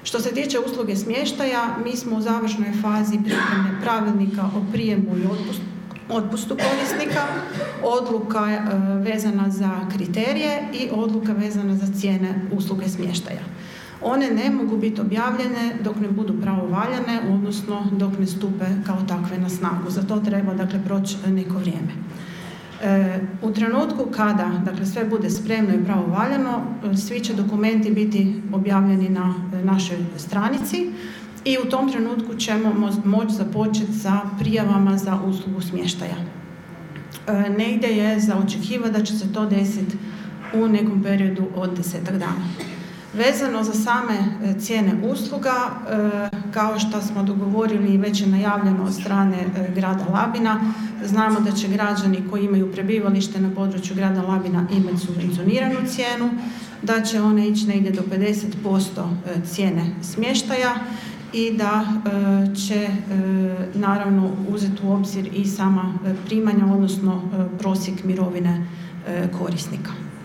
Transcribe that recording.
Što se tiče usluge smještaja, mi smo u završnoj fazi pripreme pravilnika o prijemu i otpustu korisnika, odluka vezana za kriterije i odluka vezana za cijene usluge smještaja. One ne mogu biti objavljene dok ne budu pravovaljane, odnosno dok ne stupe kao takve na snagu. Za to treba proći neko vrijeme. U trenutku kada sve bude spremno i pravovaljano, svi će dokumenti biti objavljeni na našoj stranici i u tom trenutku ćemo moći započeti sa prijavama za uslugu smještaja. Negdje je za očekivati da će se to desiti u nekom periodu od 10 dana. Vezano za same cijene usluga, kao što smo dogovorili i već je najavljeno od strane grada Labina, znamo da će građani koji imaju prebivalište na području grada Labina imati subvencioniranu cijenu, da će one ići negdje do 50% cijene smještaja i da će naravno uzeti u obzir i sama primanja, odnosno prosjek mirovine korisnika.